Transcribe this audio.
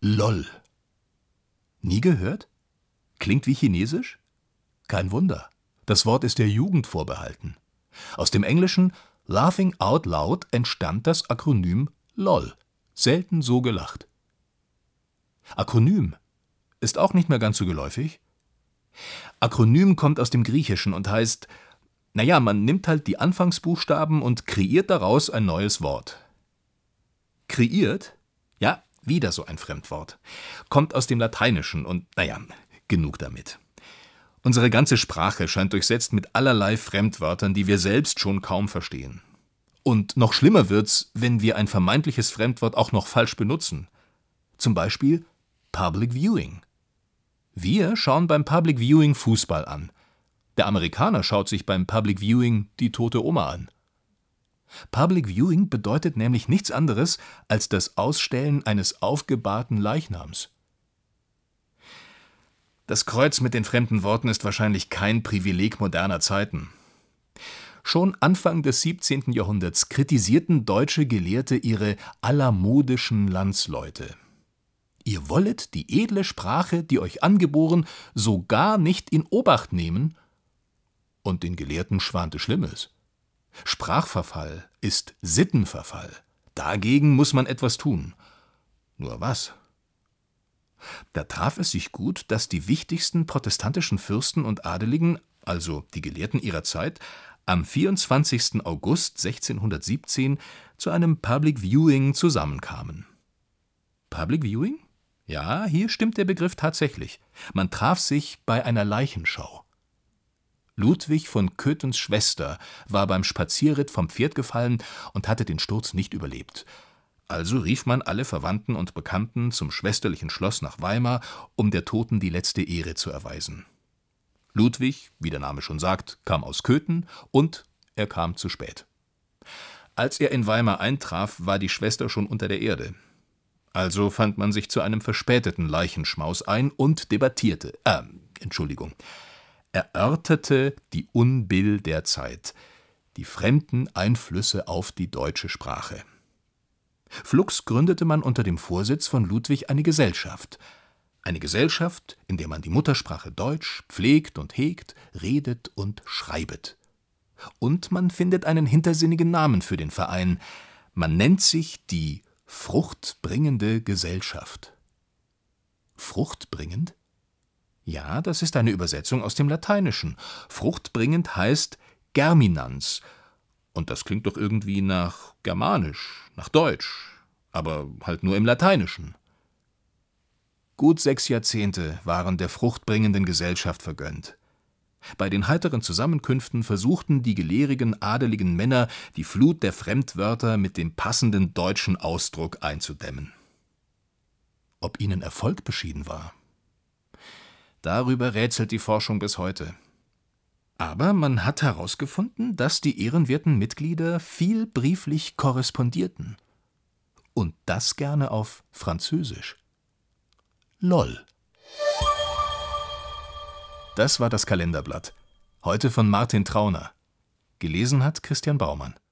LOL. Nie gehört? Klingt wie Chinesisch? Kein Wunder. Das Wort ist der Jugend vorbehalten. Aus dem Englischen Laughing Out Loud entstand das Akronym LOL. Selten so gelacht. Akronym ist auch nicht mehr ganz so geläufig. Akronym kommt aus dem Griechischen und heißt, man nimmt halt die Anfangsbuchstaben und kreiert daraus ein neues Wort. Kreiert? Ja, wieder so ein Fremdwort. Kommt aus dem Lateinischen und, genug damit. Unsere ganze Sprache scheint durchsetzt mit allerlei Fremdwörtern, die wir selbst schon kaum verstehen. Und noch schlimmer wird's, wenn wir ein vermeintliches Fremdwort auch noch falsch benutzen. Zum Beispiel Public Viewing. Wir schauen beim Public Viewing Fußball an. Der Amerikaner schaut sich beim Public Viewing die tote Oma an. Public Viewing bedeutet nämlich nichts anderes als das Ausstellen eines aufgebahrten Leichnams. Das Kreuz mit den fremden Worten ist wahrscheinlich kein Privileg moderner Zeiten. Schon Anfang des 17. Jahrhunderts kritisierten deutsche Gelehrte ihre allermodischen Landsleute. Ihr wollet die edle Sprache, die euch angeboren, so gar nicht in Obacht nehmen? Und den Gelehrten schwante Schlimmes. Sprachverfall ist Sittenverfall. Dagegen muss man etwas tun. Nur was? Da traf es sich gut, dass die wichtigsten protestantischen Fürsten und Adeligen, also die Gelehrten ihrer Zeit, am 24. August 1617 zu einem Public Viewing zusammenkamen. Public Viewing? Ja, hier stimmt der Begriff tatsächlich. Man traf sich bei einer Leichenschau. Ludwig von Cöthens Schwester war beim Spazierritt vom Pferd gefallen und hatte den Sturz nicht überlebt. Also rief man alle Verwandten und Bekannten zum schwesterlichen Schloss nach Weimar, um der Toten die letzte Ehre zu erweisen. Ludwig, wie der Name schon sagt, kam aus Cöthen und er kam zu spät. Als er in Weimar eintraf, war die Schwester schon unter der Erde. Also fand man sich zu einem verspäteten Leichenschmaus ein und erörterte die Unbill der Zeit, die fremden Einflüsse auf die deutsche Sprache. Flugs gründete man unter dem Vorsitz von Ludwig eine Gesellschaft, in der man die Muttersprache Deutsch pflegt und hegt, redet und schreibet. Und man findet einen hintersinnigen Namen für den Verein. Man nennt sich die Fruchtbringende Gesellschaft. Fruchtbringend? Ja, das ist eine Übersetzung aus dem Lateinischen. Fruchtbringend heißt Germinans. Und das klingt doch irgendwie nach Germanisch, nach Deutsch, aber halt nur im Lateinischen. Gut 6 Jahrzehnte waren der Fruchtbringenden Gesellschaft vergönnt. Bei den heiteren Zusammenkünften versuchten die gelehrigen, adeligen Männer, die Flut der Fremdwörter mit dem passenden deutschen Ausdruck einzudämmen. Ob ihnen Erfolg beschieden war? Darüber rätselt die Forschung bis heute. Aber man hat herausgefunden, dass die ehrenwerten Mitglieder viel brieflich korrespondierten. Und das gerne auf Französisch. LOL. Das war das Kalenderblatt. Heute von Martin Trauner. Gelesen hat Christian Baumann.